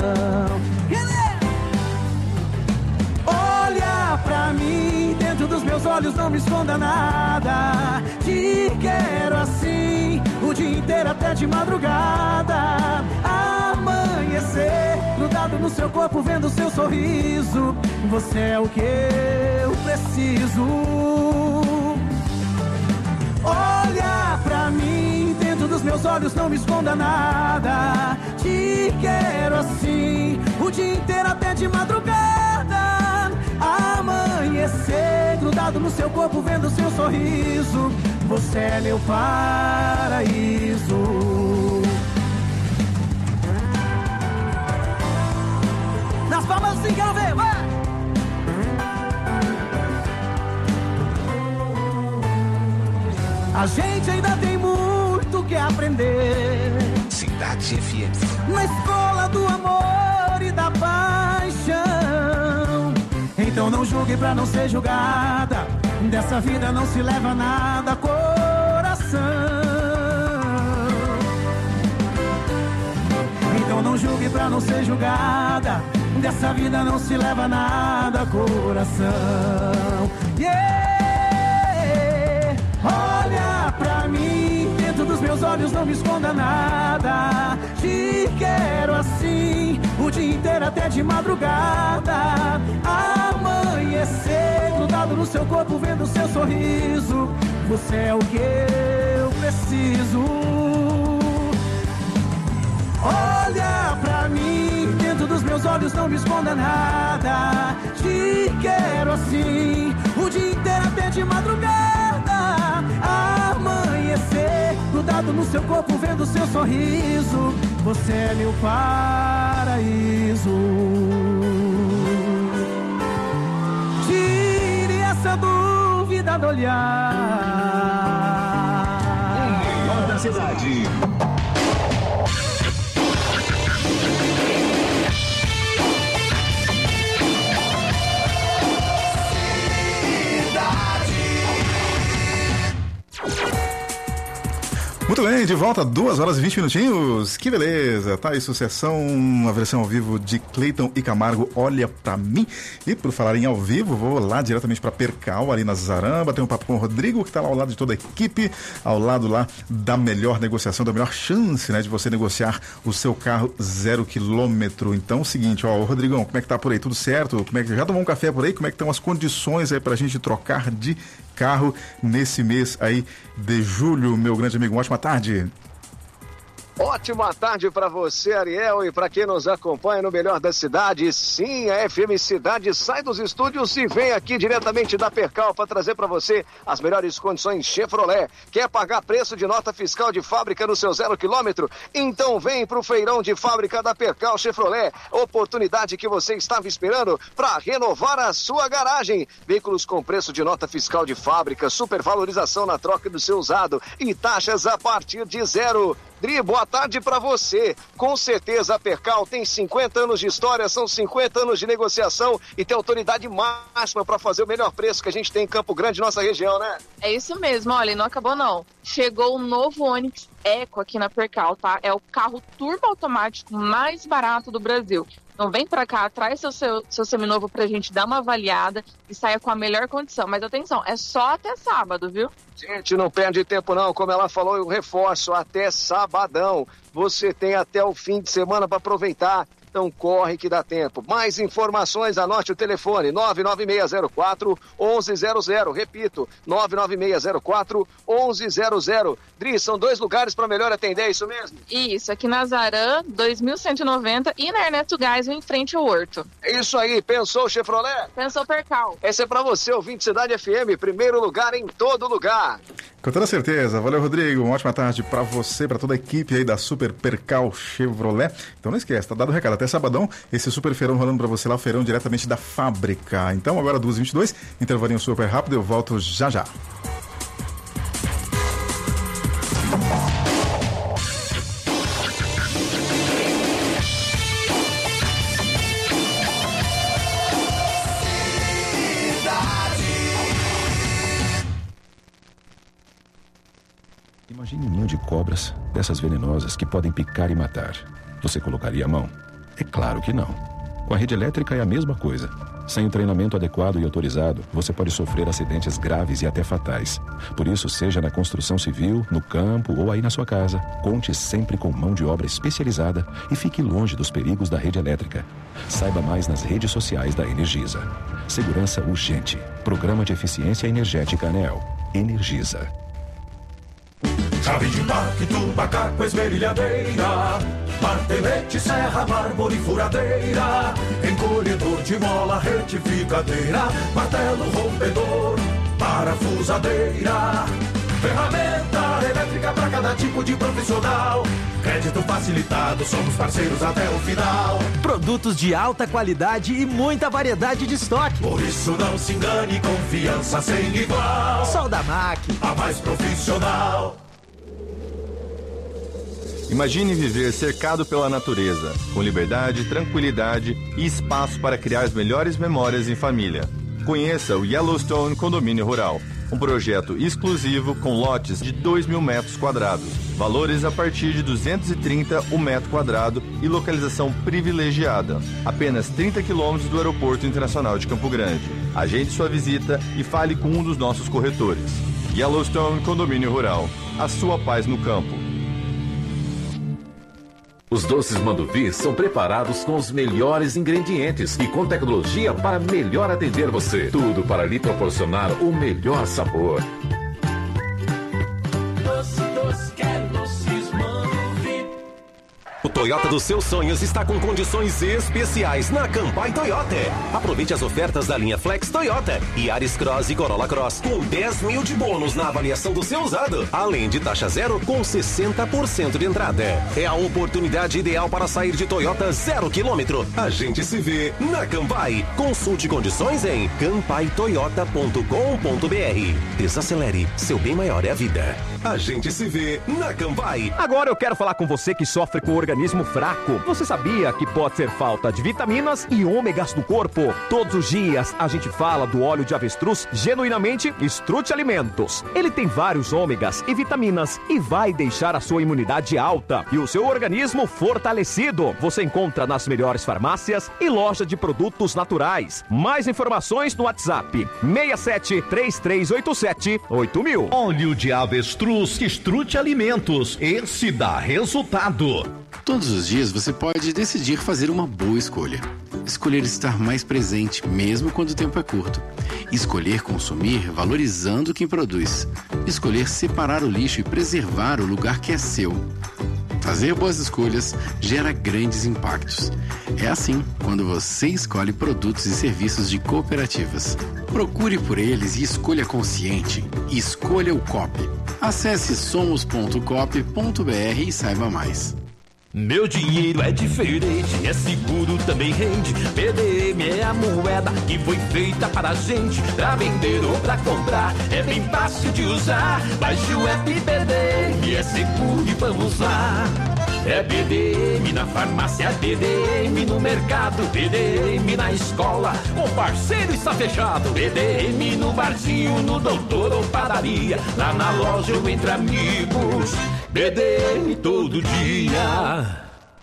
Olha pra mim, dentro dos meus olhos não me esconda nada. Te quero assim, o dia inteiro até de madrugada. Amanhecer, grudado no seu corpo, vendo o seu sorriso. Você é o que eu preciso. Olha pra mim, dentro dos meus olhos não me esconda nada. Te quero assim, o dia inteiro até de madrugada. Amanhecer, grudado no seu corpo, vendo o seu sorriso. Você é meu paraíso. Nas palmas sim, quero ver, vai! A gente ainda tem muito que aprender. Cidade F M. Na escola do amor e da paixão. Então não julgue pra não ser julgada, dessa vida não se leva nada, coração. Então não julgue pra não ser julgada, dessa vida não se leva nada, coração. Yeah! Olha pra mim, dentro dos meus olhos não me esconda nada. Te quero assim, o dia inteiro até de madrugada. Amanhecer, grudado no seu corpo, vendo o seu sorriso. Você é o que eu preciso. Olha pra mim, dentro dos meus olhos não me esconda nada. Te quero assim, o dia inteiro até de madrugada. Amanhecer, grudado no seu corpo, vendo o seu sorriso. Você é meu paraíso. Tire essa dúvida do olhar. O melhor da cidade. Muito bem, de volta, duas horas e vinte minutinhos. Que beleza, tá aí Sucessão, uma versão ao vivo de Cleiton e Camargo, Olha Pra Mim. E por falar em ao vivo, vou lá diretamente pra Percal, ali na Zaramba, tem um papo com o Rodrigo, que tá lá ao lado de toda a equipe, ao lado lá da melhor negociação, da melhor chance, né, de você negociar o seu carro zero quilômetro. Então, é o seguinte, ó, Rodrigão, como é que tá por aí? Tudo certo? Como é que já tomou um café por aí? Como é que estão as condições aí pra gente trocar de carro nesse mês aí de julho, meu grande amigo? Uma ótima tarde. Ótima tarde para você, Ariel, e para quem nos acompanha no melhor da cidade. Sim, a F M Cidade sai dos estúdios e vem aqui diretamente da Percal para trazer para você as melhores condições Chevrolet. Quer pagar preço de nota fiscal de fábrica no seu zero quilômetro? Então vem para o feirão de fábrica da Percal Chevrolet. Oportunidade que você estava esperando para renovar a sua garagem. Veículos com preço de nota fiscal de fábrica, supervalorização na troca do seu usado e taxas a partir de zero. Dri, boa tarde para você. Com certeza a Percal tem cinquenta anos de história, são cinquenta anos de negociação e tem autoridade máxima para fazer o melhor preço que a gente tem em Campo Grande, nossa região, né? É isso mesmo, olha, não acabou não. Chegou o novo Onix Eco aqui na Percal, tá? É o carro turbo automático mais barato do Brasil. Então vem pra cá, traz seu, seu, seu seminovo pra gente dar uma avaliada e saia com a melhor condição. Mas atenção, é só até sábado, viu? Gente, não perde tempo não, como ela falou, eu reforço, até sabadão. Você tem até o fim de semana para aproveitar. Então corre que dá tempo. Mais informações, anote o telefone nove nove seis zero quatro, um um zero zero. Repito, nove nove seis zero quatro, um um zero zero. Dri, são dois lugares para melhor atender, é isso mesmo? Isso, aqui na Zaran, dois mil cento e noventa e na Ernesto Geisel, em frente ao Horto. É isso aí, pensou Chevrolet? Pensou Percal. Essa é para você, ouvinte Cidade F M, primeiro lugar em todo lugar. Com toda certeza. Valeu, Rodrigo. Uma ótima tarde para você, para toda a equipe aí da Super Percal Chevrolet. Então não esquece, tá dado o recado. Até sabadão, esse super feirão rolando para você lá, o feirão diretamente da fábrica. Então agora duas e vinte e dois, intervalinho super rápido, eu volto já já. Imagine um ninho de cobras, dessas venenosas que podem picar e matar. Você colocaria a mão? É claro que não. Com a rede elétrica é a mesma coisa. Sem um treinamento adequado e autorizado, você pode sofrer acidentes graves e até fatais. Por isso, seja na construção civil, no campo ou aí na sua casa, conte sempre com mão de obra especializada e fique longe dos perigos da rede elétrica. Saiba mais nas redes sociais da Energisa. Segurança urgente. Programa de Eficiência Energética ANEEL. Energisa. Chave de impacto, macaco, esmerilhadeira, martelete, serra, mármore, furadeira, encolhedor de mola, retificadeira, martelo, rompedor, parafusadeira, ferramenta elétrica para cada tipo de profissional. Crédito facilitado, somos parceiros até o final. Produtos de alta qualidade e muita variedade de estoque. Por isso não se engane, confiança sem igual. Soldamac, a mais profissional. Imagine viver cercado pela natureza, com liberdade, tranquilidade e espaço para criar as melhores memórias em família. Conheça o Yellowstone Condomínio Rural, um projeto exclusivo com lotes de dois mil metros quadrados, valores a partir de duzentos e trinta o metro quadrado e localização privilegiada, apenas trinta quilômetros do Aeroporto Internacional de Campo Grande. Agende sua visita e fale com um dos nossos corretores. Yellowstone Condomínio Rural, a sua paz no campo. Os doces Manduvi são preparados com os melhores ingredientes e com tecnologia para melhor atender você. Tudo para lhe proporcionar o melhor sabor. Doce, doce, quero doces Manduvi. O Toyota dos seus sonhos está com condições especiais na Campai Toyota. Aproveite as ofertas da linha Flex Toyota, Yaris Cross e Corolla Cross com dez mil de bônus na avaliação do seu usado, além de taxa zero com sessenta por cento de entrada. É a oportunidade ideal para sair de Toyota zero quilômetro. A gente se vê na Campai. Consulte condições em campai toyota ponto com ponto br. Desacelere, seu bem maior é a vida. A gente se vê na Campai. Agora eu quero falar com você que sofre com o organismo fraco. Você sabia que pode ser falta de vitaminas e ômegas no corpo? Todos os dias a gente fala do óleo de avestruz genuinamente Struti Alimentos. Ele tem vários ômegas e vitaminas e vai deixar a sua imunidade alta e o seu organismo fortalecido. Você encontra nas melhores farmácias e loja de produtos naturais. Mais informações no WhatsApp seis sete três três oito sete oito mil. Óleo de avestruz Struti Alimentos. Esse dá resultado. Todos os dias você pode decidir fazer uma boa escolha. Escolher estar mais presente, mesmo quando o tempo é curto. Escolher consumir valorizando quem produz. Escolher separar o lixo e preservar o lugar que é seu. Fazer boas escolhas gera grandes impactos. É assim quando você escolhe produtos e serviços de cooperativas. Procure por eles e escolha consciente. Escolha o Coop. Acesse somos ponto coop ponto br e saiba mais. Meu dinheiro é diferente, é seguro, também rende. P D M é a moeda que foi feita para a gente, pra vender ou pra comprar, é bem fácil de usar. Baixe o app P D M, é seguro e vamos lá. É B D M na farmácia, B D M no mercado, B D M na escola, com parceiro está fechado. B D M no barzinho, no doutor ou padaria, lá na loja ou entre amigos. B D M todo dia.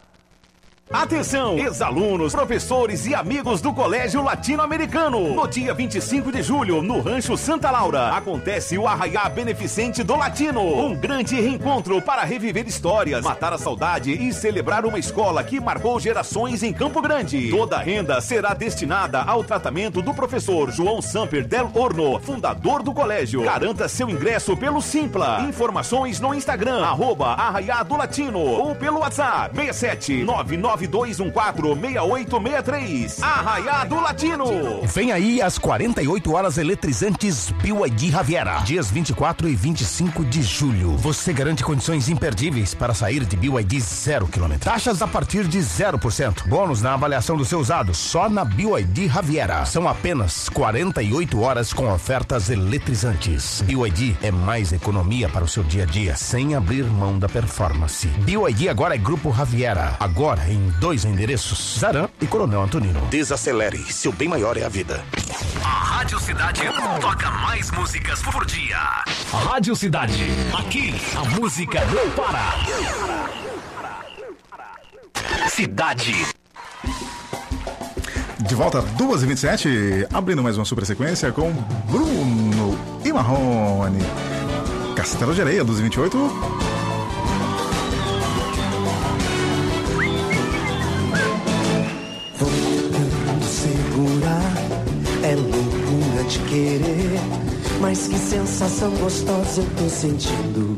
Atenção, ex-alunos, professores e amigos do Colégio Latino-Americano. No dia vinte e cinco de julho, no Rancho Santa Laura, acontece o Arraiá Beneficente do Latino. Um grande reencontro para reviver histórias, matar a saudade e celebrar uma escola que marcou gerações em Campo Grande. Toda a renda será destinada ao tratamento do professor João Samper Del Horno, fundador do colégio. Garanta seu ingresso pelo Simpla. Informações no Instagram, arroba Arraiá do Latino, ou pelo WhatsApp seis sete nove nove nove dois um quatro, seis oito seis três. Arraiado Latino. Vem aí as quarenta e oito horas eletrizantes B Y D Riviera, dias vinte e quatro e vinte e cinco de julho. Você garante condições imperdíveis para sair de B Y D zero quilômetro. Taxas a partir de zero por cento. Bônus na avaliação do seu usado, só na B Y D Riviera. São apenas quarenta e oito horas com ofertas eletrizantes. B Y D é mais economia para o seu dia a dia, sem abrir mão da performance. B Y D agora é Grupo Riviera. Agora em dois endereços, Zaran e Coronel Antonino. Desacelere, seu bem maior é a vida. A Rádio Cidade toca mais músicas por dia. Rádio Cidade, aqui a música não para. Cidade. De volta, duas e vinte e sete, abrindo mais uma super sequência com Bruno e Marrone. Castelo de Areia, duas e vinte e oito. Vou tentando segurar, é loucura te querer, mas que sensação gostosa eu tô sentindo.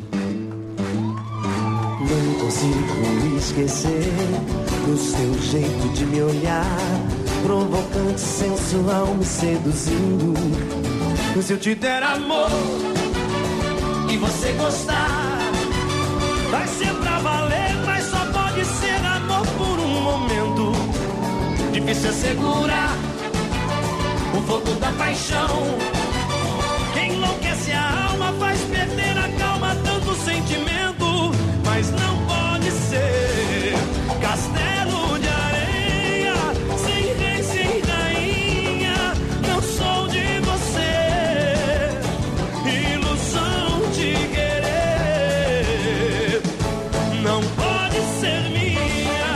Não consigo esquecer do seu jeito de me olhar, provocante, sensual, me seduzindo. Se eu te der amor e você gostar, vai ser pra valer, mas só pode ser amor por um momento. Difícil é segurar o fogo da paixão, que enlouquece a alma, faz perder a calma, tanto sentimento. Mas não pode ser castelo de areia, sem rei, sem rainha. Não sou de você, ilusão de querer. Não pode ser minha.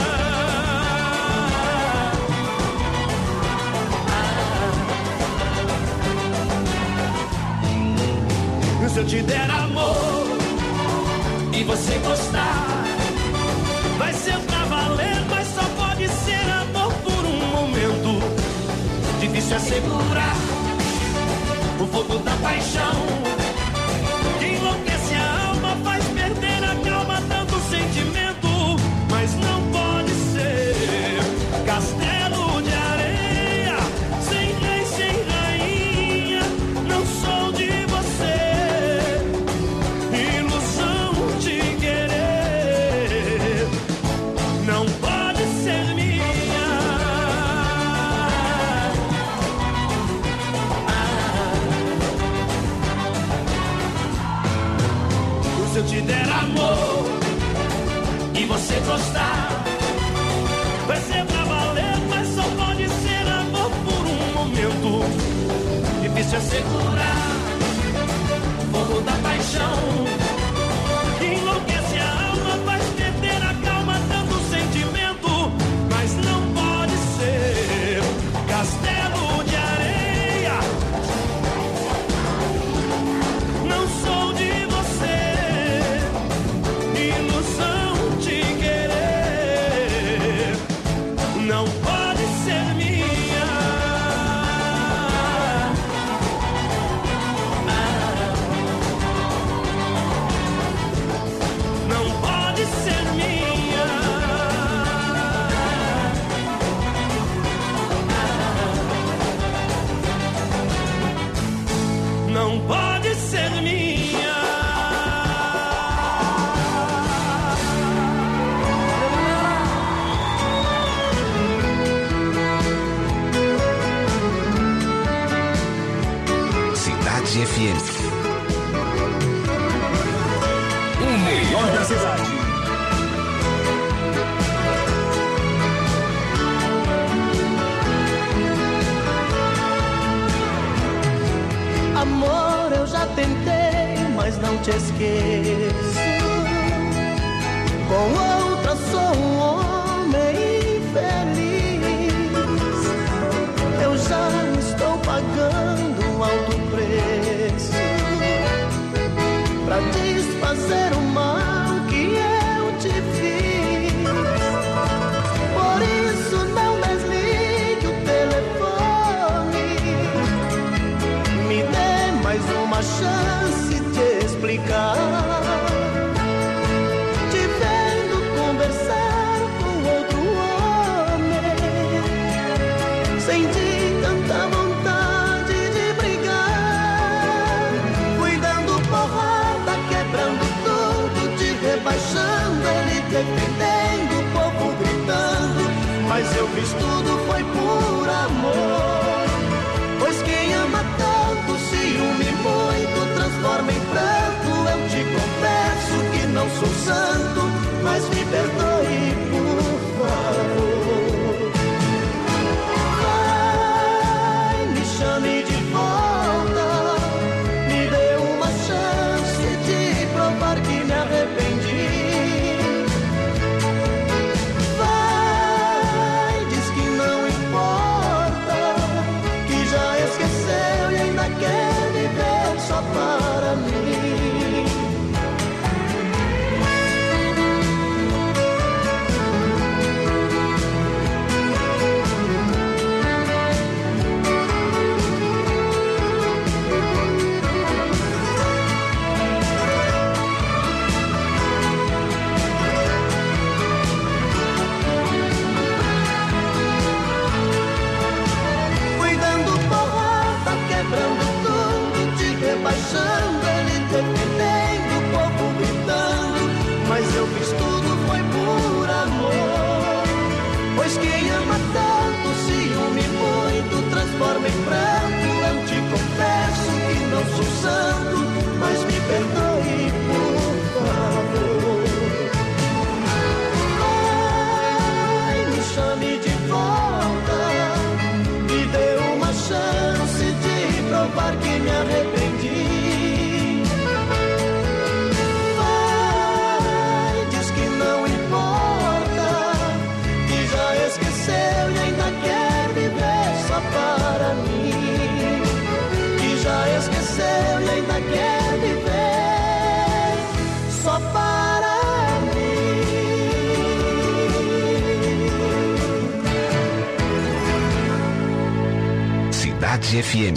Ah. Se eu te der amor e você gostar, vai ser pra valer, mas só pode ser amor por um momento. Difícil é segurar o fogo da paixão, que enlouquece a alma, faz perder a calma, tanto sentimento. Mas não pode ser castelo de areia, sem rei, sem rainha. Não sou de você, não pode ser minha. Ah. Se eu te der amor e você gostar, vai ser pra valer, mas só pode ser amor por um momento. Difícil é segurar o fogo da paixão, que enlouquece a alma, faz perder a calma, tanto sentimento. Mas não pode ser castelo de areia. Não sou de você, ilusão de querer. Não pode ser minha. Ah. Não pode ser minha. Não pode ser minha. Cidade F M. O melhor da cidade. Amor, eu já tentei, mas não te esqueço. Com outra sou um homem infeliz. Eu já estou pagando um alto preço pra desfazer o mal que eu te fiz. Por isso não desligue o telefone, me dê mais uma chance de explicar. Te vendo conversar com outro fiz tudo foi por amor. Pois quem ama tanto, ciúme muito, transforma em pranto. Eu te confesso que não sou santo, mas me perdoe, por favor. Vai, me chame de volta, me dê uma chance de provar que me arrependi. Vai, diz que não importa, que já esqueceu e ainda quer viver só para mim. Baixando, ele defendendo, o povo gritando, mas eu fiz tudo foi por amor. Pois quem ama tanto, ciúme muito, transforma em pranto. Eu te confesso que não sou santo, mas me perdoe, por favor. Vai, me chame de volta, me dê uma chance de provar que me arrependi. Para mim, que já esqueceu e ainda quer viver só para mim. Cidade F M.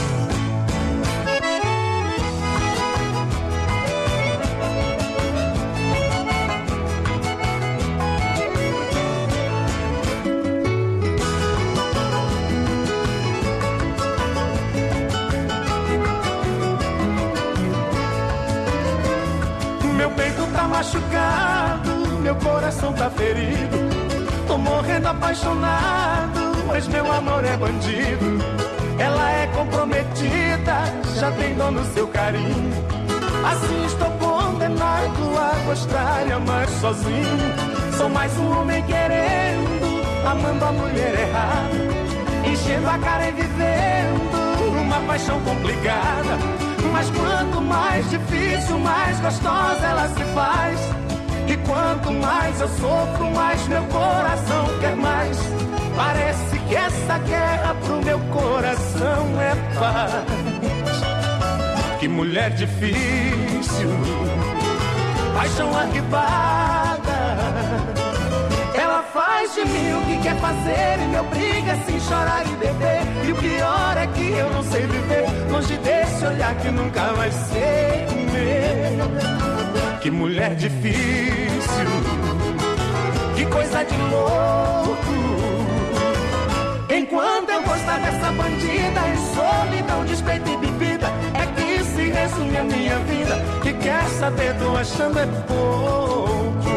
Machucado, meu coração tá ferido. Tô morrendo apaixonado, mas meu amor é bandido. Ela é comprometida, já tem dor no seu carinho. Assim estou condenado a gostar e amar sozinho. Sou mais um homem querendo, amando a mulher errada, enchendo a cara e vivendo uma paixão complicada. Mas quanto mais difícil, mais gostosa ela se faz. E quanto mais eu sofro, mais meu coração quer mais. Parece que essa guerra pro meu coração é paz. Que mulher difícil, paixão arquivada. Ela faz de mim o que quer fazer e me obriga assim chorar e beber. E o pior é que eu não sei viver longe desse olhar que nunca vai ser meu. Que mulher difícil, que coisa de louco. Enquanto eu gostar dessa bandida em solidão, despeito e bebida, é que se resume a minha vida. Que quer saber, tô achando é pouco.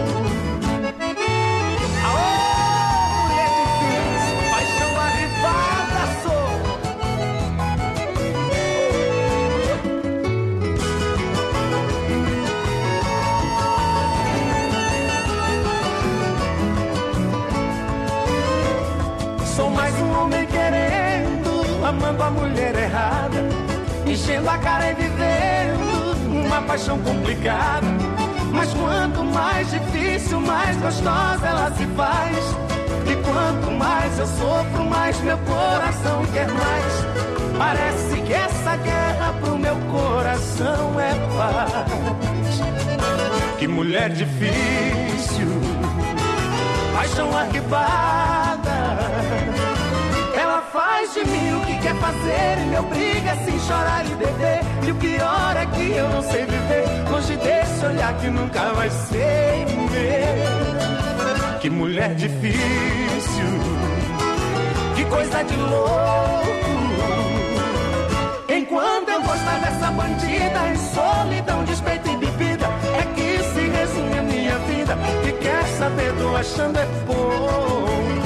Sou mais um homem querendo, amando a mulher errada, enchendo a cara e vivendo uma paixão complicada. Mas quanto mais difícil, mais gostosa ela se faz. E quanto mais eu sofro, mais meu coração quer mais. Parece que essa guerra pro meu coração é paz. Que mulher difícil, paixão arquivada. Ela faz de mim o que quer fazer e me obriga assim chorar e beber. E o pior é que eu não sei viver longe desse olhar que nunca vai ser meu. Que mulher difícil, que coisa de louco. Enquanto eu gostar dessa bandida em solidão, despeito e bebida, é que se resume a minha vida. Que quer saber, tô achando é pouco.